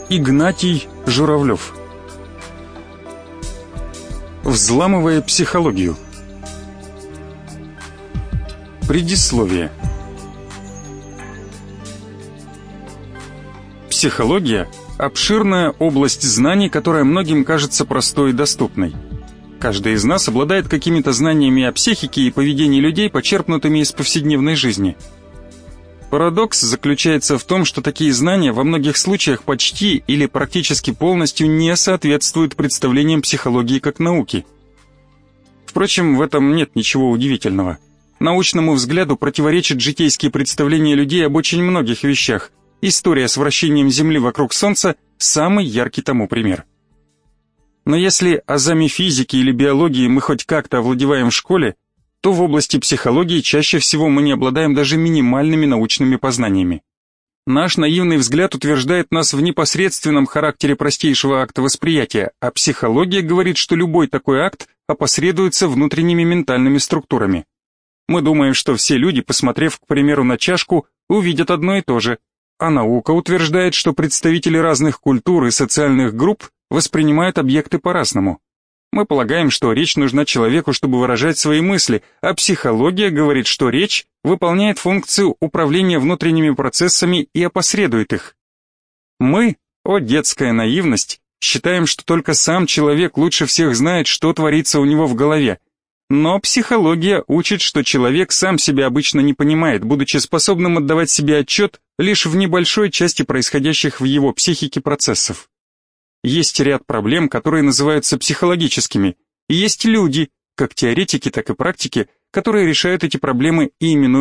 Игнатий Журавлев. Взламывая психологию. Предисловие. Психология – обширная область знаний, которая многим кажется простой и доступной. Каждый из нас обладает какими-то знаниями о психике и поведении людей, почерпнутыми из повседневной жизни. Парадокс заключается в том, что такие знания во многих случаях почти или практически полностью не соответствуют представлениям психологии как науки. Впрочем, в этом нет ничего удивительного. Научному взгляду противоречат житейские представления людей об очень многих вещах. История с вращением Земли вокруг Солнца – самый яркий тому пример. Но если азами физики или биологии мы хоть как-то овладеваем в школе, то в области психологии чаще всего мы не обладаем даже минимальными научными познаниями. Наш наивный взгляд утверждает нас в непосредственном характере простейшего акта восприятия, а психология говорит, что любой такой акт опосредуется внутренними ментальными структурами. Мы думаем, что все люди, посмотрев, к примеру, на чашку, увидят одно и то же, а наука утверждает, что представители разных культур и социальных групп воспринимают объекты по-разному. Мы полагаем, что речь нужна человеку, чтобы выражать свои мысли, а психология говорит, что речь выполняет функцию управления внутренними процессами и опосредует их. Мы, о детская наивность, считаем, что только сам человек лучше всех знает, что творится у него в голове. Но психология учит, что человек сам себя обычно не понимает, будучи способным отдавать себе отчет лишь в небольшой части происходящих в его психике процессов. Есть ряд проблем, которые называются психологическими, и есть люди, как теоретики, так и практики, которые решают эти проблемы и именуют